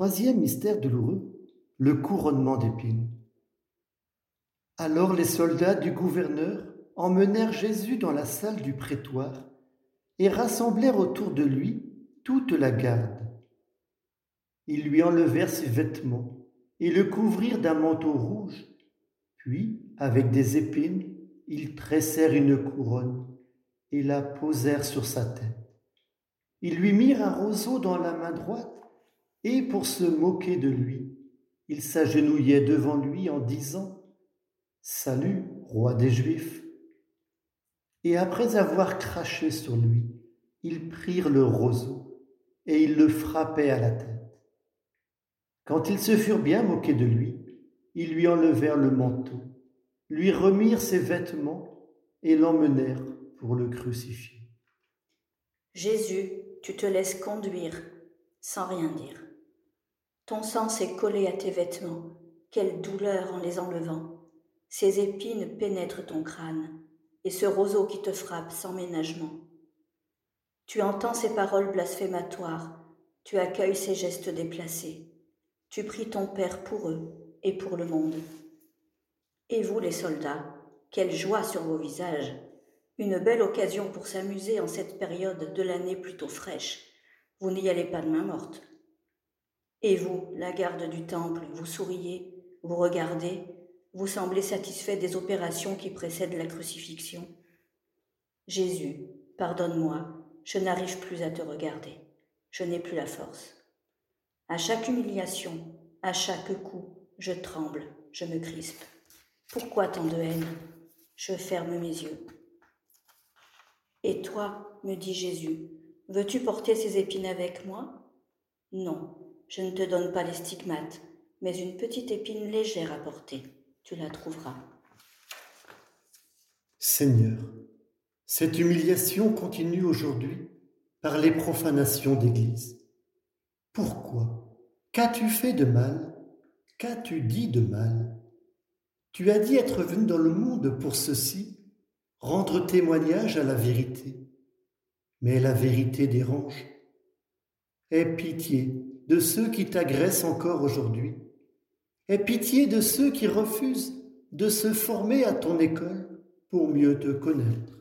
Troisième mystère douloureux, le couronnement d'épines. Alors les soldats du gouverneur emmenèrent Jésus dans la salle du prétoire et rassemblèrent autour de lui toute la garde. Ils lui enlevèrent ses vêtements et le couvrirent d'un manteau rouge, puis, avec des épines, ils tressèrent une couronne et la posèrent sur sa tête. Ils lui mirent un roseau dans la main droite et, pour se moquer de lui, ils s'agenouillaient devant lui en disant « Salut, roi des Juifs !» Et après avoir craché sur lui, ils prirent le roseau et ils le frappaient à la tête. Quand ils se furent bien moqués de lui, ils lui enlevèrent le manteau, lui remirent ses vêtements et l'emmenèrent pour le crucifier. Jésus, tu te laisses conduire sans rien dire. Ton sang s'est collé à tes vêtements. Quelle douleur en les enlevant. Ces épines pénètrent ton crâne et ce roseau qui te frappe sans ménagement. Tu entends ces paroles blasphématoires, tu accueilles ces gestes déplacés. Tu pries ton Père pour eux et pour le monde. Et vous, les soldats, quelle joie sur vos visages! Une belle occasion pour s'amuser en cette période de l'année plutôt fraîche. Vous n'y allez pas de main morte. Et vous, la garde du temple, vous souriez, vous regardez, vous semblez satisfait des opérations qui précèdent la crucifixion. Jésus, pardonne-moi, je n'arrive plus à te regarder. Je n'ai plus la force. À chaque humiliation, à chaque coup, je tremble, je me crispe. Pourquoi tant de haine? Je ferme mes yeux. Et toi, me dit Jésus, veux-tu porter ces épines avec moi? Non, je ne te donne pas les stigmates, mais une petite épine légère à porter. Tu la trouveras. Seigneur, cette humiliation continue aujourd'hui par les profanations d'église. Pourquoi? Qu'as-tu fait de mal? Qu'as-tu dit de mal? Tu as dit être venu dans le monde pour ceci, rendre témoignage à la vérité. Mais la vérité dérange. Aie pitié de ceux qui t'agressent encore aujourd'hui. Aie pitié de ceux qui refusent de se former à ton école pour mieux te connaître.